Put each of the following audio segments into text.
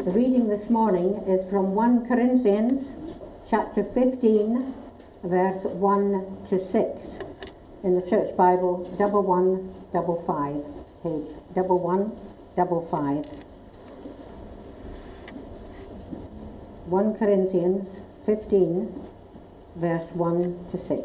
The reading this morning is from 1 Corinthians chapter 15, verse 1 to 6. In the Church Bible, 1155, page 1155. 1 Corinthians 15, verse 1 to 6.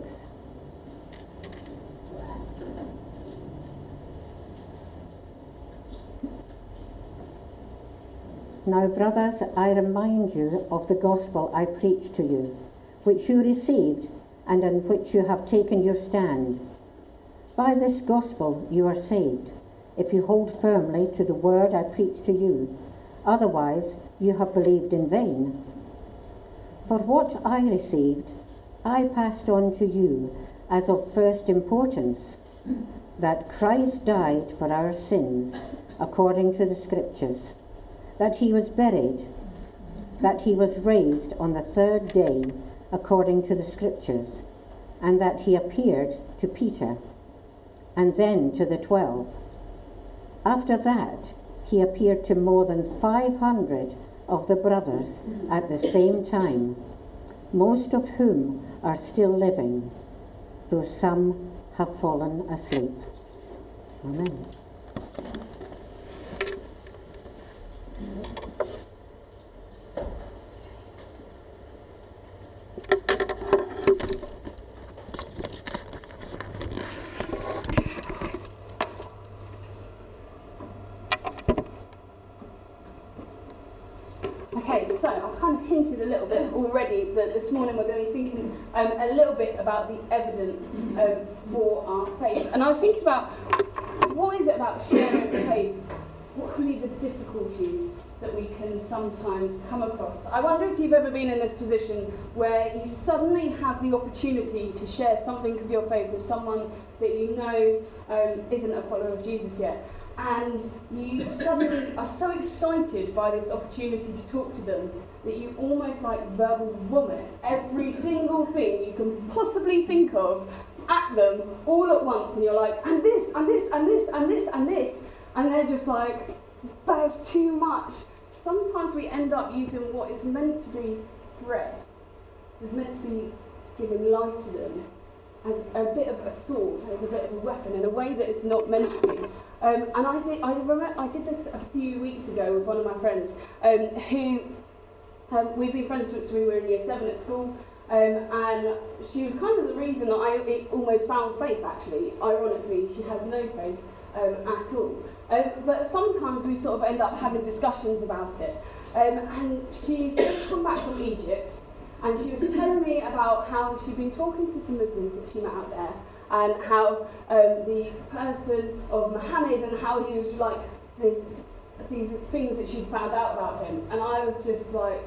Now, brothers, I remind you of the gospel I preached to you, which you received and in which you have taken your stand. By this gospel you are saved, if you hold firmly to the word I preached to you. Otherwise, you have believed in vain. For what I received, I passed on to you as of first importance, that Christ died for our sins, according to the Scriptures, that he was buried, that he was raised on the third day, according to the Scriptures, and that he appeared to Peter, and then to the 12. After that, he appeared to more than 500 of the brothers at the same time, most of whom are still living, though some have fallen asleep. Amen. Okay, so I've kind of hinted a little bit already that this morning we're going to be thinking a little bit about the evidence for our faith. And I was thinking about, what is it about sharing faith? What can be the difficulties that we can sometimes come across? I wonder if you've ever been in this position where you suddenly have the opportunity to share something of your faith with someone that you know isn't a follower of Jesus yet. And you suddenly are so excited by this opportunity to talk to them that you almost like verbal vomit every single thing you can possibly think of at them all at once, and you're like, and this, and this, and this, and this, and this, and they're just like, that's too much. Sometimes we end up using what is meant to be bread, is meant to be giving life to them, as a bit of a sword, as a bit of a weapon, in a way that it's not meant to be. And I did this a few weeks ago with one of my friends, who we've been friends since we were in year 7 at school, and she was kind of the reason that I almost found faith, actually. Ironically, she has no faith at all. But sometimes we sort of end up having discussions about it. And she's just come back from Egypt, and she was telling me about how she'd been talking to some Muslims that she met out there, and how the person of Muhammad, and how he was like these things that she'd found out about him. And I was just like,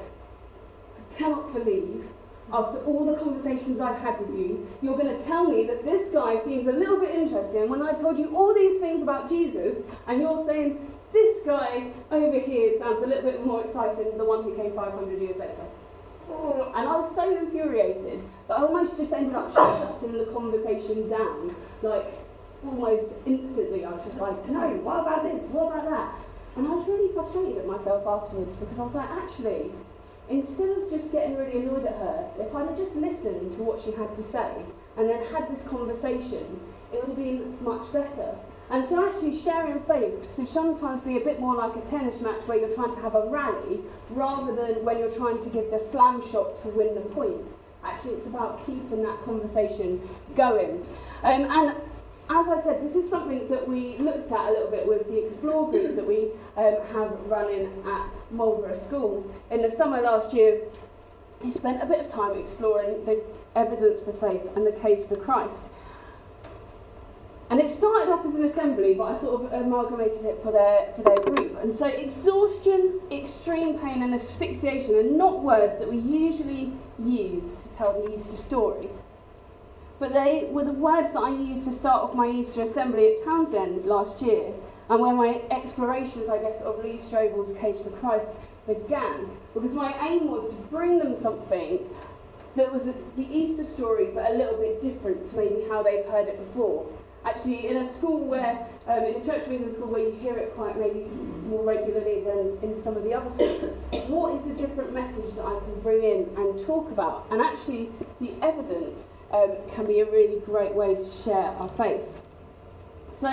I cannot believe, after all the conversations I've had with you, you're going to tell me that this guy seems a little bit interesting when I told you all these things about Jesus, and you're saying this guy over here sounds a little bit more exciting than the one who came 500 years later. And I was so infuriated that I almost just ended up shutting the conversation down. Like, almost instantly, I was just like, no, what about this? What about that? And I was really frustrated with myself afterwards, because I was like, actually, instead of just getting really annoyed at her, if I'd have just listened to what she had to say and then had this conversation, it would have been much better. And so actually sharing faith should sometimes be a bit more like a tennis match where you're trying to have a rally rather than when you're trying to give the slam shot to win the point. Actually, it's about keeping that conversation going. And as I said, this is something that we looked at a little bit with the Explore group that we have running at Marlborough School. In the summer last year, we spent a bit of time exploring the evidence for faith and the case for Christ. And it started off as an assembly, but I sort of amalgamated it for their group. And so exhaustion, extreme pain and asphyxiation are not words that we usually use to tell the Easter story. But they were the words that I used to start off my Easter assembly at Townsend last year, and where my explorations, I guess, of Lee Strobel's case for Christ began. Because my aim was to bring them something that was the Easter story, but a little bit different to maybe how they've heard it before. Actually, in a school where, in a Church of England school where you hear it quite maybe more regularly than in some of the other schools, what is the different message that I can bring in and talk about? And actually, the evidence can be a really great way to share our faith. So,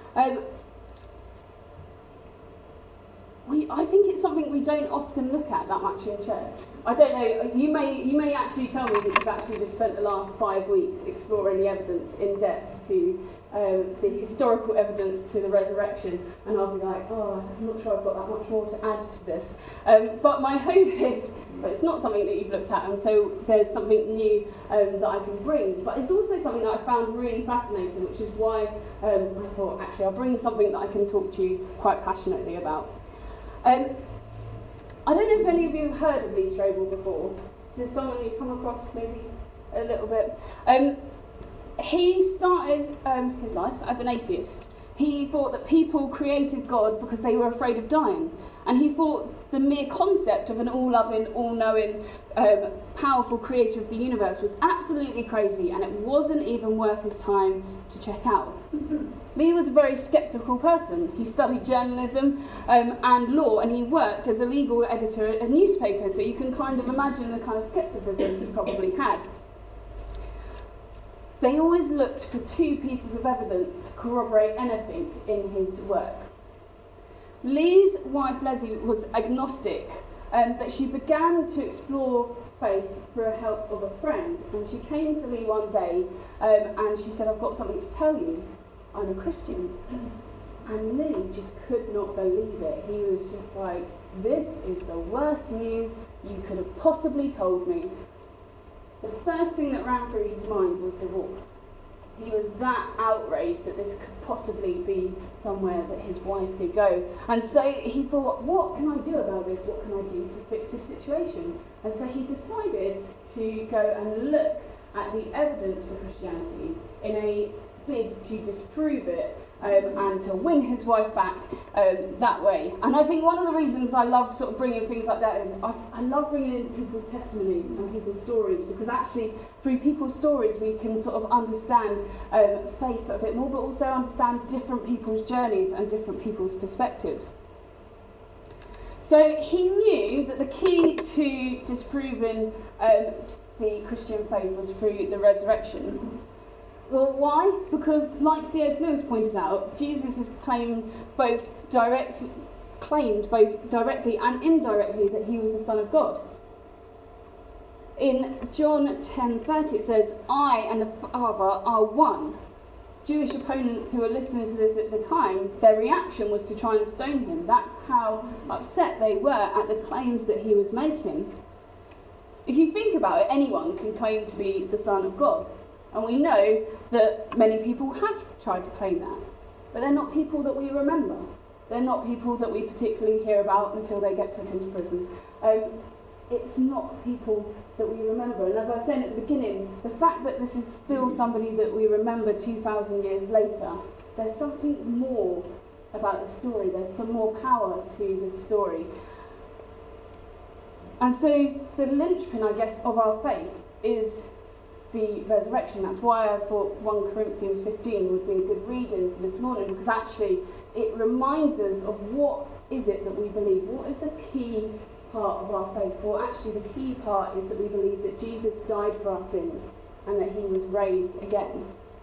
I think it's something we don't often look at that much in church. I don't know, you may actually tell me that you've actually just spent the last 5 weeks exploring the evidence in depth to the historical evidence to the resurrection, and I'll be like, oh, I'm not sure I've got that much more to add to this. But my hope is that it's not something that you've looked at, and so there's something new that I can bring. But it's also something that I found really fascinating, which is why I thought, actually, I'll bring something that I can talk to you quite passionately about. I don't know if any of you have heard of Lee Strobel before. Is this someone you've come across maybe a little bit? He started his life as an atheist. He thought that people created God because they were afraid of dying. And he thought the mere concept of an all-loving, all-knowing, powerful creator of the universe was absolutely crazy, and it wasn't even worth his time to check out. Lee was a very sceptical person. He studied journalism and law, and he worked as a legal editor at a newspaper, so you can kind of imagine the kind of scepticism he probably had. They always looked for 2 pieces of evidence to corroborate anything in his work. Lee's wife Leslie was agnostic, but she began to explore faith through the help of a friend, and she came to Lee one day and she said, I've got something to tell you. I'm a Christian. And Lee just could not believe it. He was just like, this is the worst news you could have possibly told me. The first thing that ran through his mind was divorce. He was that outraged that this could possibly be somewhere that his wife could go. And so he thought, what can I do about this? What can I do to fix this situation? And so he decided to go and look at the evidence for Christianity in a bid to disprove it and to win his wife back that way. And I think one of the reasons I love sort of bringing things like that in, I love bringing in people's testimonies and people's stories, because actually through people's stories we can sort of understand faith a bit more, but also understand different people's journeys and different people's perspectives. So he knew that the key to disproving the Christian faith was through the resurrection. Well, why? Because, like C.S. Lewis pointed out, Jesus has claimed both directly and indirectly that he was the Son of God. In John 10:30 it says, I and the Father are one. Jewish opponents who were listening to this at the time, their reaction was to try and stone him. That's how upset they were at the claims that he was making. If you think about it, anyone can claim to be the Son of God. And we know that many people have tried to claim that. But they're not people that we remember. They're not people that we particularly hear about until they get put into prison. It's not people that we remember. And as I was saying at the beginning, the fact that this is still somebody that we remember 2,000 years later, there's something more about the story. There's some more power to the story. And so the linchpin, I guess, of our faith is the resurrection. That's why I thought 1 Corinthians 15 would be a good reading for this morning, because actually it reminds us of what is it that we believe. What is the key part of our faith? Well, actually the key part is that we believe that Jesus died for our sins and that he was raised again.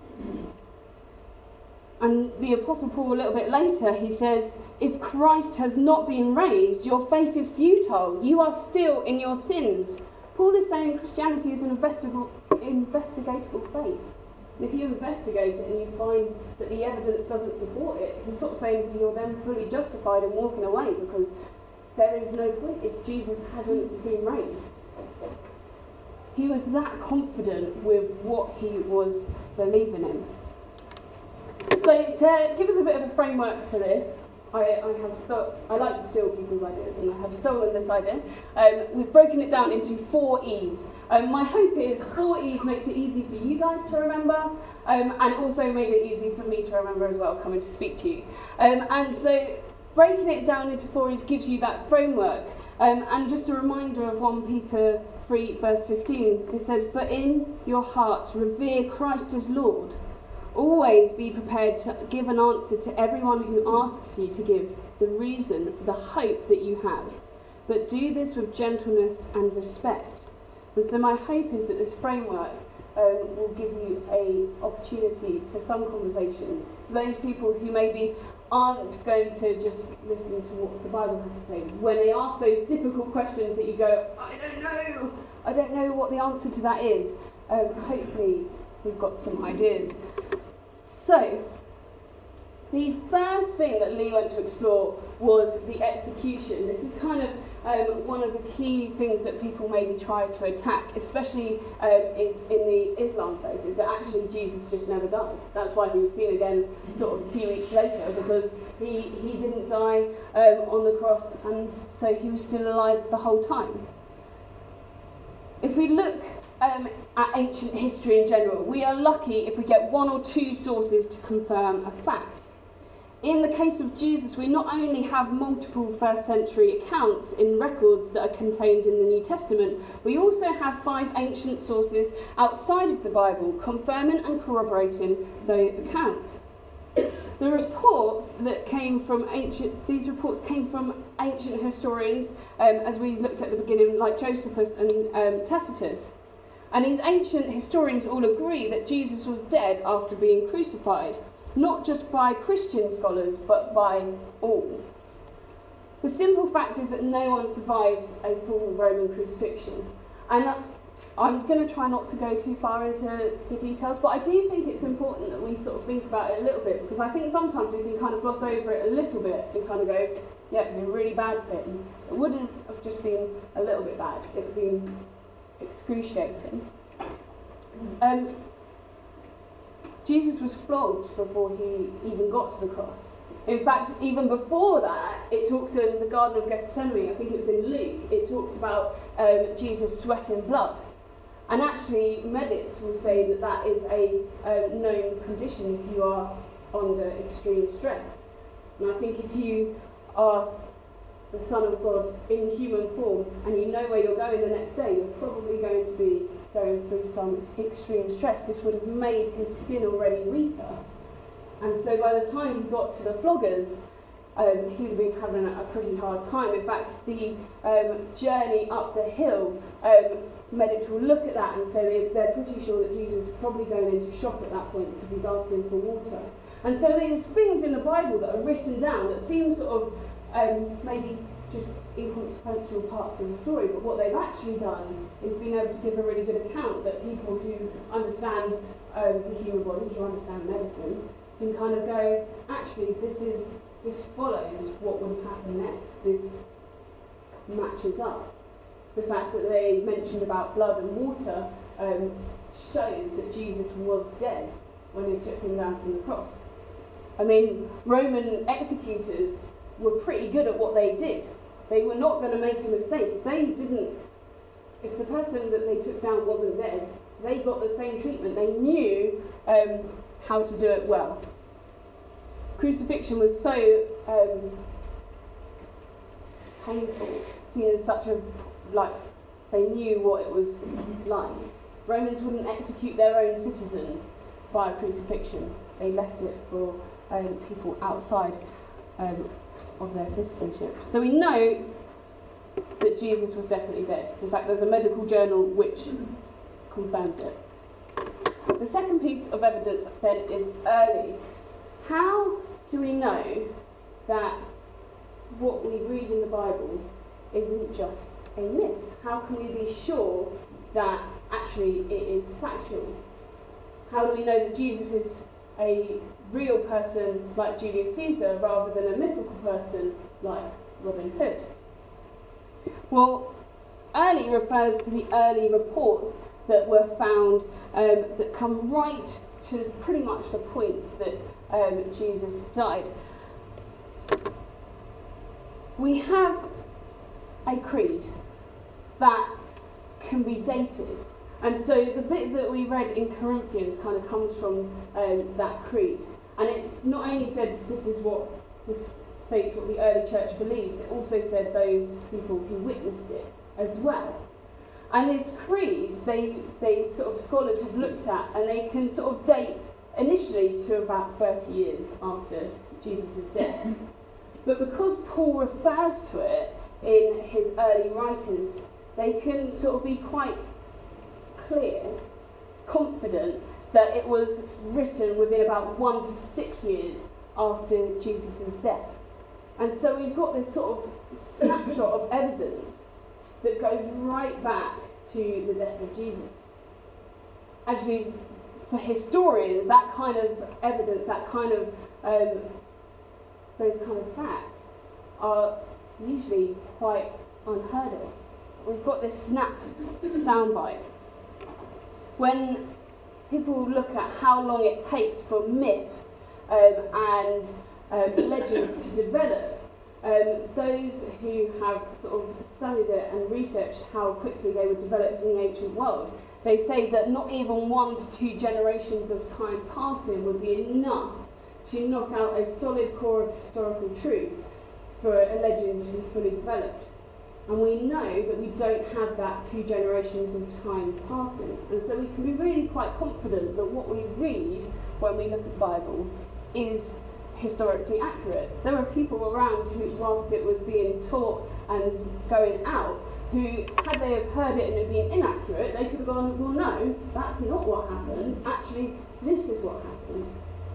And the Apostle Paul, a little bit later, he says, if Christ has not been raised, your faith is futile. You are still in your sins. Paul is saying Christianity is an investigatable faith. And if you investigate it and you find that the evidence doesn't support it, he's sort of saying you're then fully justified in walking away, because there is no point if Jesus hasn't been raised. He was that confident with what he was believing in. So to give us a bit of a framework for this, I like to steal people's ideas, and I have stolen this idea. We've broken it down into 4 E's. My hope is 4 E's makes it easy for you guys to remember, and it also made it easy for me to remember as well, coming to speak to you. And so breaking it down into 4 E's gives you that framework. And just a reminder of 1 Peter 3 verse 15, it says, but in your hearts revere Christ as Lord. Always be prepared to give an answer to everyone who asks you to give the reason for the hope that you have, but do this with gentleness and respect. And so my hope is that this framework will give you an opportunity for some conversations. For those people who maybe aren't going to just listen to what the Bible has to say, when they ask those difficult questions that you go, I don't know what the answer to that is, hopefully we've got some ideas. So, the first thing that Lee went to explore was the execution. This is kind of one of the key things that people maybe try to attack, especially in the Islam faith, is that actually Jesus just never died. That's why he was seen again sort of a few weeks later, because he didn't die on the cross, and so he was still alive the whole time. If we look at ancient history in general, we are lucky if we get one or two sources to confirm a fact. In the case of Jesus, we not only have multiple first century accounts in records that are contained in the New Testament, we also have 5 ancient sources outside of the Bible confirming and corroborating those accounts. The reports that came from these reports came from ancient historians, as we looked at the beginning, like Josephus and Tacitus. And these ancient historians all agree that Jesus was dead after being crucified, not just by Christian scholars, but by all. The simple fact is that no one survived a full Roman crucifixion. And I'm going to try not to go too far into the details, but I do think it's important that we sort of think about it a little bit, because I think sometimes we can kind of gloss over it a little bit and kind of go, yeah, it was a really bad thing. It wouldn't have just been a little bit bad, it would have been excruciating. Jesus was flogged before he even got to the cross. In fact, even before that, it talks in the Garden of Gethsemane, I think it was in Luke, it talks about Jesus sweating blood. And actually, medics will say that that is a known condition if you are under extreme stress. And I think if you are the Son of God in human form and you know where you're going the next day, you're probably going to be going through some extreme stress. This would have made his skin already weaker. And so by the time he got to the floggers, he would have been having a pretty hard time. In fact, the journey up the hill, medics will look at that and say they're pretty sure that Jesus is probably going into shock at that point because he's asking for water. And so there's things in the Bible that are written down that seem sort of maybe just inconsequential parts of the story, but what they've actually done is been able to give a really good account that people who understand the human body, who understand medicine, can kind of go, actually, this follows what would have happened next. This matches up. The fact that they mentioned about blood and water shows that Jesus was dead when they took him down from the cross. I mean, Roman executors were pretty good at what they did. They were not going to make a mistake. If the person that they took down wasn't dead, they got the same treatment. They knew how to do it well. Crucifixion was so painful, seen as such a, they knew what it was like. Romans wouldn't execute their own citizens via crucifixion. They left it for people outside of their citizenship. So we know that Jesus was definitely dead. In fact, there's a medical journal which confirms it. The second piece of evidence then is early. How do we know that what we read in the Bible isn't just a myth? How can we be sure that actually it is factual? How do we know that Jesus is a real person like Julius Caesar rather than a mythical person like Robin Hood? Well, early refers to the early reports that were found that come right to pretty much the point that Jesus died. We have a creed that can be dated. And so the bit that we read in Corinthians kind of comes from that creed. And it's not only said this states what the early church believes, it also said those people who witnessed it as well. And this creed, they sort of scholars have looked at, and they can sort of date initially to about 30 years after Jesus' death. But because Paul refers to it in his early writings, they can sort of be quite clear, confident that it was written within about 1 to 6 years after Jesus' death. And so we've got this sort of snapshot of evidence that goes right back to the death of Jesus. Actually, for historians, that kind of evidence, that kind of those kind of facts are usually quite unheard of. We've got this soundbite. When people look at how long it takes for myths and legends to develop, those who have sort of studied it and researched how quickly they were developed in the ancient world, they say that not even 1 to 2 generations of time passing would be enough to knock out a solid core of historical truth for a legend to be fully developed. And we know that we don't have that 2 generations of time passing. And so we can be really quite confident that what we read when we look at the Bible is historically accurate. There were people around who, whilst it was being taught and going out, who, had they have heard it and it being inaccurate, they could have gone, well, no, that's not what happened. Actually, this is what happened.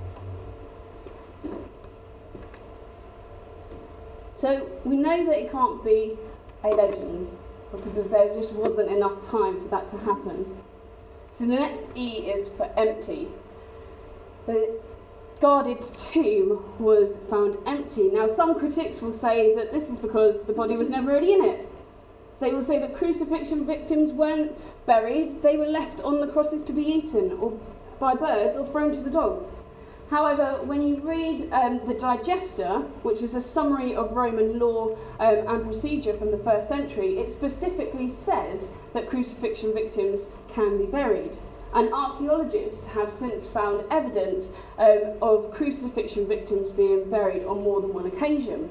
So we know that it can't be a legend because there just wasn't enough time for that to happen. So the next E is for empty. The guarded tomb was found empty. Now some critics will say that this is because the body was never really in it. They will say that crucifixion victims weren't buried, they were left on the crosses to be eaten or by birds or thrown to the dogs. However, when you read the Digester, which is a summary of Roman law and procedure from the 1st century, it specifically says that crucifixion victims can be buried. And archaeologists have since found evidence of crucifixion victims being buried on more than one occasion.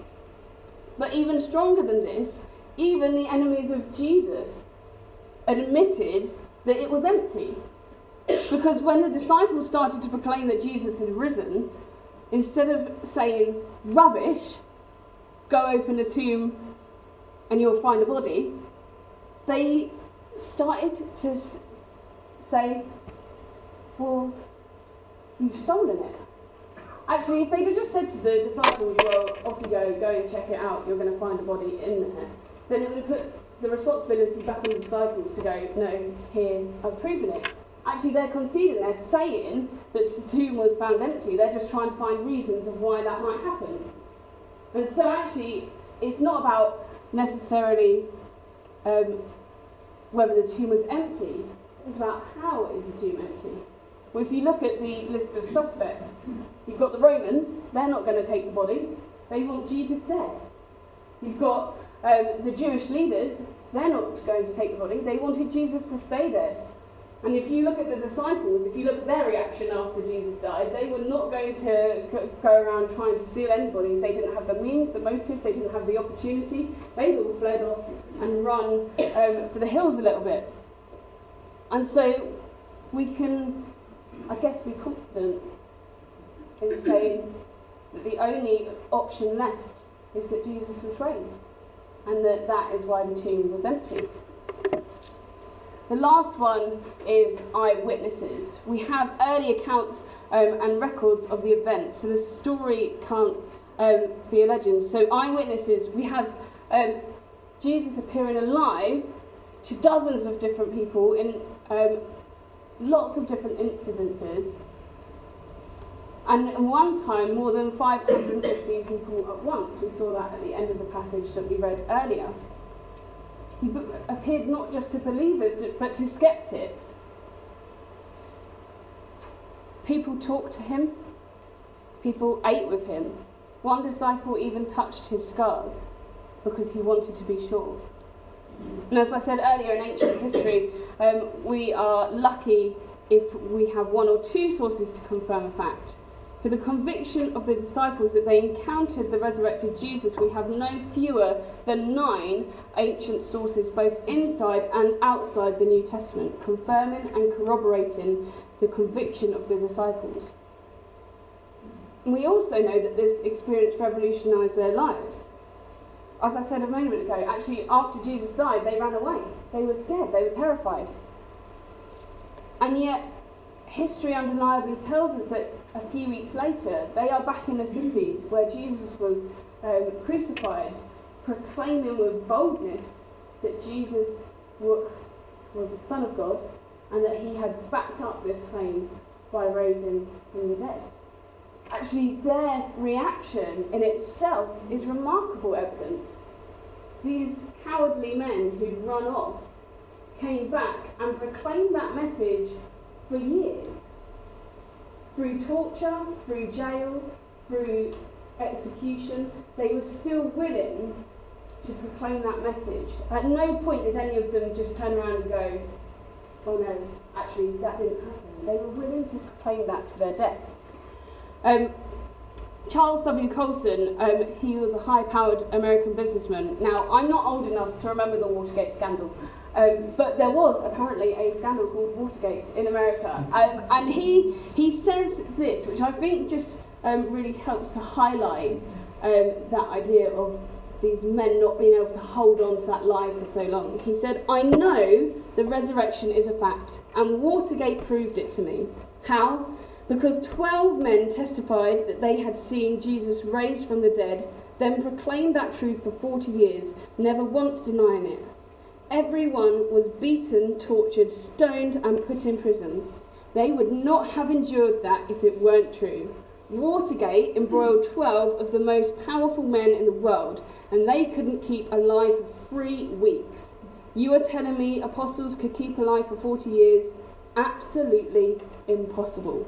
But even stronger than this, even the enemies of Jesus admitted that it was empty. Because when the disciples started to proclaim that Jesus had risen, instead of saying, rubbish, go open the tomb and you'll find a body, they started to say, well, you've stolen it. Actually, if they'd have just said to the disciples, well, off you go and check it out, you're going to find a body in there, then it would have put the responsibility back on the disciples to go, no, here, I've proven it. Actually, they're conceding, they're saying that the tomb was found empty. They're just trying to find reasons of why that might happen. And so actually, it's not about necessarily whether the tomb was empty. It's about how is the tomb empty. Well, if you look at the list of suspects, you've got the Romans. They're not going to take the body. They want Jesus dead. You've got the Jewish leaders. They're not going to take the body. They wanted Jesus to stay dead. And if you look at the disciples, if you look at their reaction after Jesus died, they were not going to go around trying to steal any bodies. They didn't have the means, the motive, they didn't have the opportunity. They all fled off and run for the hills a little bit. And so we can, I guess, be confident in saying that the only option left is that Jesus was raised, and that is why the tomb was empty. The last one is eyewitnesses. We have early accounts and records of the event, so the story can't be a legend. So eyewitnesses, we have Jesus appearing alive to dozens of different people in lots of different incidences. And at one time, more than 515 people at once. We saw that at the end of the passage that we read earlier. He appeared not just to believers, but to skeptics. People talked to him. People ate with him. One disciple even touched his scars because he wanted to be sure. And as I said earlier, in ancient history, we are lucky if we have 1 or 2 sources to confirm a fact. For the conviction of the disciples that they encountered the resurrected Jesus, we have no fewer than 9 ancient sources, both inside and outside the New Testament, confirming and corroborating the conviction of the disciples. And we also know that this experience revolutionised their lives. As I said a moment ago, actually after Jesus died, they ran away. They were scared, they were terrified. And yet, history undeniably tells us that a few weeks later, they are back in the city where Jesus was crucified, proclaiming with boldness that Jesus was the Son of God and that he had backed up this claim by rising from the dead. Actually, their reaction in itself is remarkable evidence. These cowardly men who'd run off came back and proclaimed that message for years. Through torture, through jail, through execution, they were still willing to proclaim that message. At no point did any of them just turn around and go, oh no, actually that didn't happen. They were willing to proclaim that to their death. Charles W. Colson, he was a high-powered American businessman. Now, I'm not old enough to remember the Watergate scandal, but there was apparently a scandal called Watergate in America. And he says this, which I think just really helps to highlight that idea of these men not being able to hold on to that lie for so long. He said, "I know the resurrection is a fact, and Watergate proved it to me. How? Because 12 men testified that they had seen Jesus raised from the dead, then proclaimed that truth for 40 years, never once denying it. Everyone was beaten, tortured, stoned, and put in prison. They would not have endured that if it weren't true. Watergate embroiled 12 of the most powerful men in the world, and they couldn't keep alive for 3 weeks. You are telling me apostles could keep alive for 40 years? Absolutely impossible."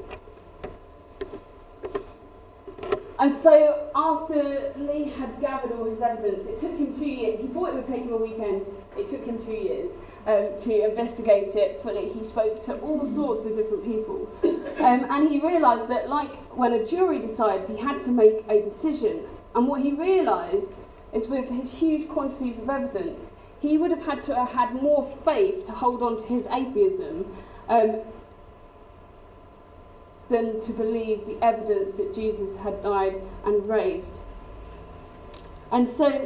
And so after Lee had gathered all his evidence, it took him 2 years. He thought it would take him a weekend. It took him 2 years to investigate it fully. He spoke to all sorts of different people. And he realised that, like when a jury decides, he had to make a decision. And what he realised is with his huge quantities of evidence, he would have had to have had more faith to hold on to his atheism than to believe the evidence that Jesus had died and raised. And so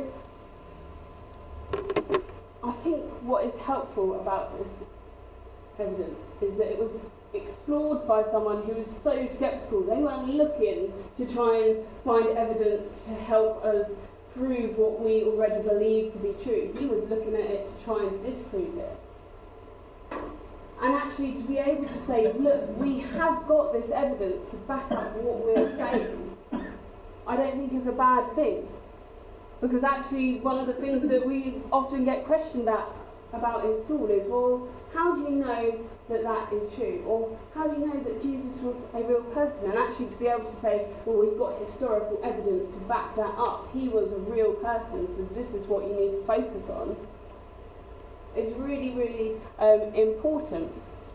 I think what is helpful about this evidence is that it was explored by someone who was so sceptical. They weren't looking to try and find evidence to help us prove what we already believe to be true. He was looking at it to try and disprove it. And actually to be able to say, look, we have got this evidence to back up what we're saying, I don't think is a bad thing. Because actually one of the things that we often get questioned about in school is, well, how do you know that that is true? Or how do you know that Jesus was a real person? And actually to be able to say, well, we've got historical evidence to back that up. He was a real person, so this is what you need to focus on. Is really, really important.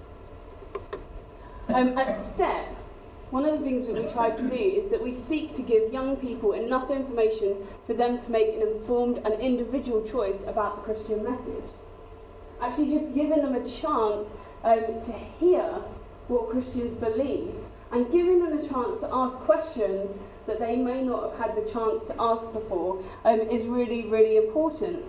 At STEP, one of the things that we try to do is that we seek to give young people enough information for them to make an informed and individual choice about the Christian message. Actually just giving them a chance to hear what Christians believe and giving them a chance to ask questions that they may not have had the chance to ask before is really, really important.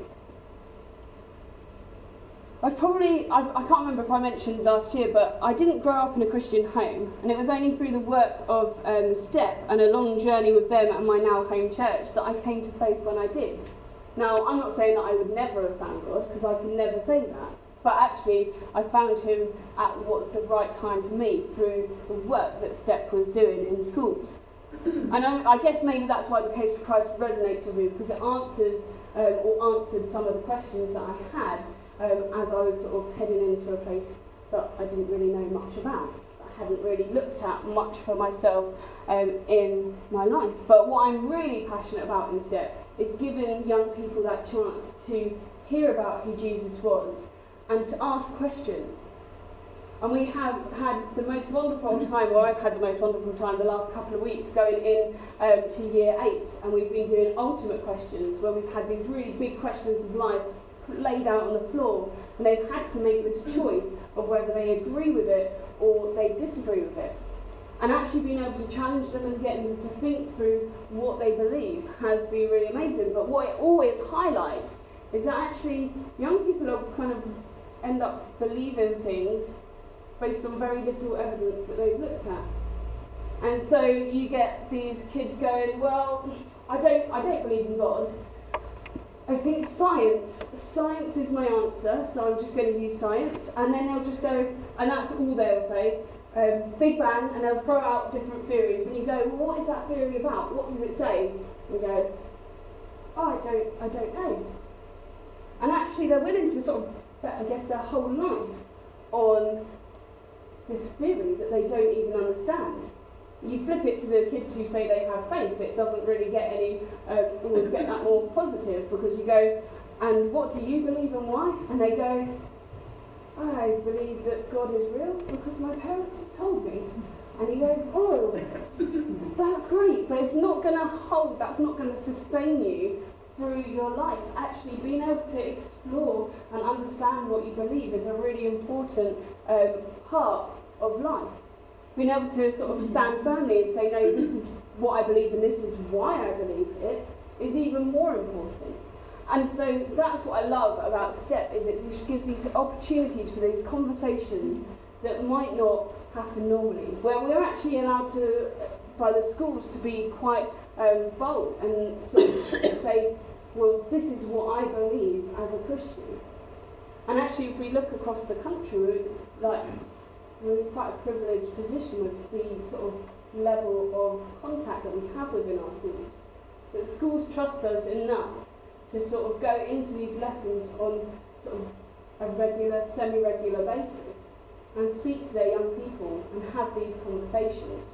I can't remember if I mentioned last year, but I didn't grow up in a Christian home, and it was only through the work of STEP and a long journey with them and my now home church that I came to faith when I did. Now, I'm not saying that I would never have found God, because I can never say that, but actually I found him at what's the right time for me through the work that STEP was doing in schools. And I guess maybe that's why the Case for Christ resonates with me, because it answered some of the questions that I had as I was sort of heading into a place that I didn't really know much about. I hadn't really looked at much for myself in my life. But what I'm really passionate about instead is giving young people that chance to hear about who Jesus was and to ask questions. And we have had the most wonderful time, or I've had the most wonderful time the last couple of weeks going in to year 8, and we've been doing ultimate questions where we've had these really big questions of life laid out on the floor, and they've had to make this choice of whether they agree with it or they disagree with it. And actually being able to challenge them and get them to think through what they believe has been really amazing. But what it always highlights is that actually young people are kind of end up believing things based on very little evidence that they've looked at. And so you get these kids going, well, I don't believe in God. I think science is my answer, so I'm just going to use science. And then they'll just go, and that's all they'll say, Big Bang, and they'll throw out different theories. And you go, well, what is that theory about? What does it say? And we go, oh, I don't know. And actually they're willing to sort of bet, I guess, their whole life on this theory that they don't even understand. You flip it to the kids who say they have faith, it doesn't really get always get that more positive, because you go, and what do you believe and why? And they go, I believe that God is real because my parents have told me. And you go, oh, that's great, but it's not going to hold, that's not going to sustain you through your life. Actually being able to explore and understand what you believe is a really important part of life. Being able to sort of stand firmly and say, no, this is what I believe and this is why I believe it, is even more important. And so that's what I love about STEP, is it just gives these opportunities for these conversations that might not happen normally, where we're actually allowed to, by the schools, to be quite bold and say, well, this is what I believe as a Christian. And actually, if we look across the country, we're in quite a privileged position with the sort of level of contact that we have within our schools. That schools trust us enough to sort of go into these lessons on sort of a regular, semi-regular basis and speak to their young people and have these conversations.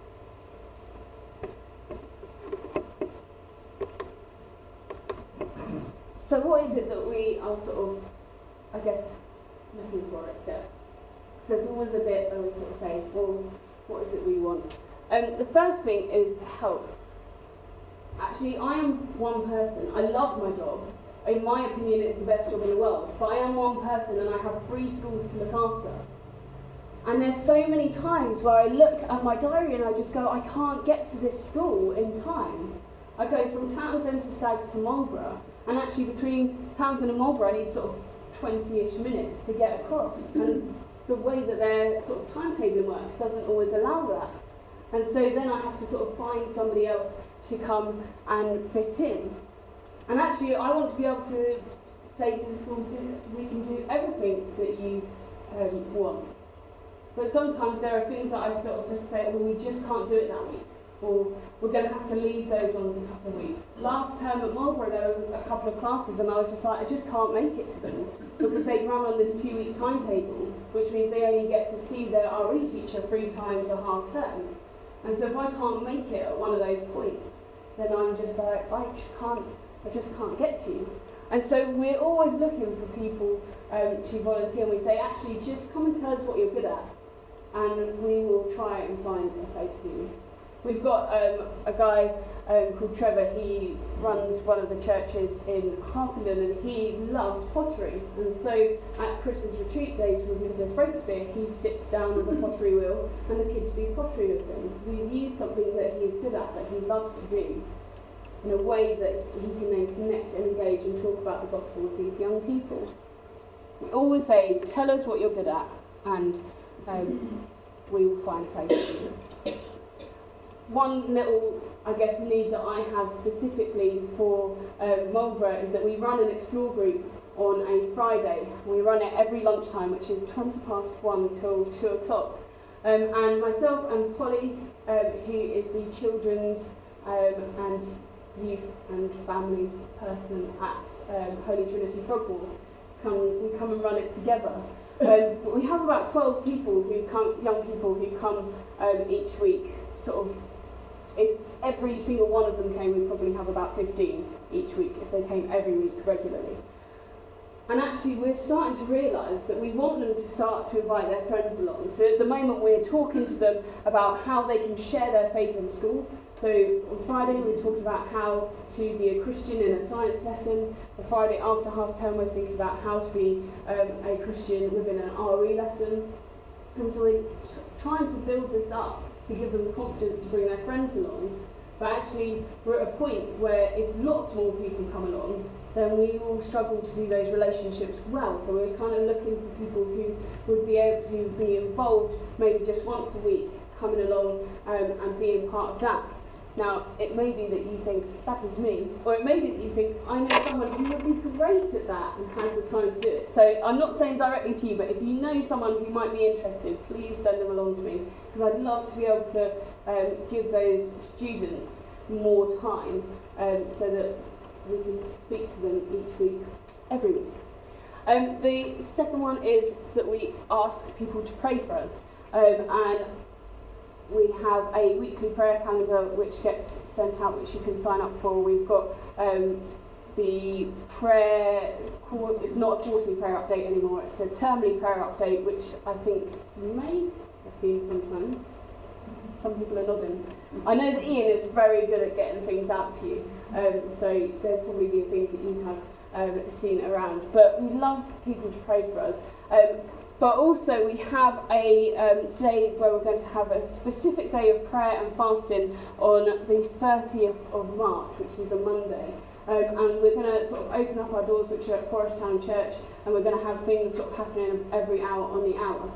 So what is it that we are sort of, I guess, looking for at STEP? So it's always a bit where we sort of say, well, what is it we want? The first thing is help. Actually, I am one person. I love my job. In my opinion, it's the best job in the world. But I am one person and I have 3 schools to look after. And there's so many times where I look at my diary and I just go, I can't get to this school in time. I go from Townsend to Stags to Marlborough, and actually between Townsend and Marlborough I need sort of 20-ish minutes to get across. And the way that their sort of timetabling works doesn't always allow that. And so then I have to sort of find somebody else to come and fit in. And actually I want to be able to say to the schools, we can do everything that you want. But sometimes there are things that I sort of say, well, we just can't do it that week. Or we're going to have to leave those ones a couple of weeks. Last term at Marlborough, there were a couple of classes and I was just like, I just can't make it to them. Because they run on this 2-week timetable, which means they only get to see their RE teacher 3 times a half term. And so if I can't make it at one of those points, then I'm just like, I just can't get to you. And so we're always looking for people to volunteer, and we say, actually, just come and tell us what you're good at, and we will try and find a place for you. We've got a guy called Trevor. He runs one of the churches in Harpenden, and he loves pottery. And so at Christmas retreat days with Nicholas Breakspear, he sits down with a pottery wheel, and the kids do pottery with him. We've used something that he is good at, that he loves to do, in a way that he can then connect and engage and talk about the gospel with these young people. We always say, tell us what you're good at, and we will find a place for you. One little, I guess, need that I have specifically for Marlborough is that we run an explore group on a Friday. We run it every lunchtime, which is 1:20 till 2 o'clock. And myself and Polly, who is the children's and youth and families person at Holy Trinity Frogmore, we come and run it together. But we have about 12 people who come, young people who come each week. Sort of, if every single one of them came, we'd probably have about 15 each week if they came every week regularly. And actually we're starting to realise that we want them to start to invite their friends along. So at the moment we're talking to them about how they can share their faith in school, So on Friday we talked about how to be a Christian in a science lesson. The Friday after half term we're thinking about how to be a Christian within an RE lesson. And so we're trying to build this up to give them the confidence to bring their friends along. But actually we're at a point where if lots more people come along, then we will struggle to do those relationships well. So we're kind of looking for people who would be able to be involved maybe just once a week, coming along and being part of that. Now, it may be that you think, that is me, or it may be that you think, I know someone who would be great at that and has the time to do it. So I'm not saying directly to you, but if you know someone who might be interested, please send them along to me, because I'd love to be able to give those students more time so that we can speak to them each week, every week. The second one is that we ask people to pray for us, and we have a weekly prayer calendar which gets sent out, which you can sign up for. We've got the prayer, it's not a quarterly prayer update anymore, it's a termly prayer update, which I think you may have seen sometimes. Some people are nodding. I know that Ian is very good at getting things out to you, so there's probably been things that you have seen around. But we love people to pray for us. But also we have a day where we're going to have a specific day of prayer and fasting on the 30th of March, which is a Monday. And we're going to sort of open up our doors, which are at Forest Town Church, and we're going to have things sort of happening every hour on the hour.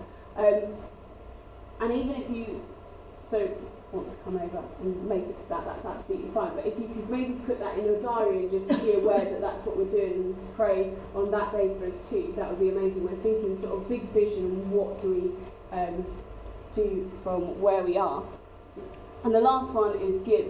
And even if you don't want to come over and make it to that, that's absolutely fine. But if you could maybe put that in your diary and just be aware that that's what we're doing and pray on that day for us too, that would be amazing. We're thinking sort of big vision, what do we do from where we are. And the last one is give.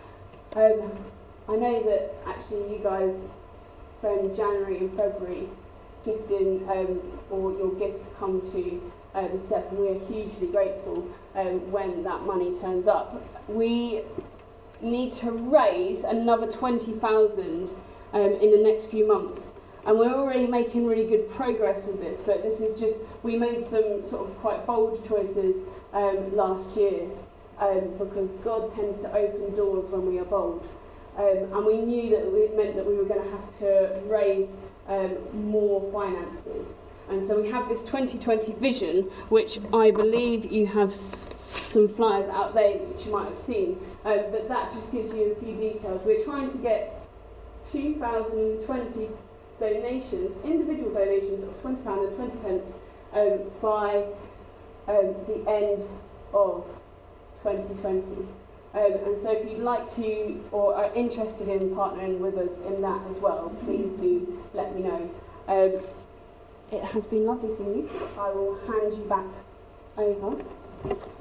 I know that actually you guys spend January and February gifting, or your gifts come to Steph, and we're hugely grateful when that money turns up. We need to raise another 20,000 in the next few months, and we're already making really good progress with this, but this is just, we made some sort of quite bold choices last year because God tends to open doors when we are bold, and we knew that it meant that we were going to have to raise more finances. And so we have this 2020 vision, which I believe you have some flyers out there which you might have seen, but that just gives you a few details. We're trying to get 2,020 donations, individual donations of £20 and 20 pence by the end of 2020. And so if you'd like to or are interested in partnering with us in that as well, please do let me know. It has been lovely seeing you. I will hand you back over.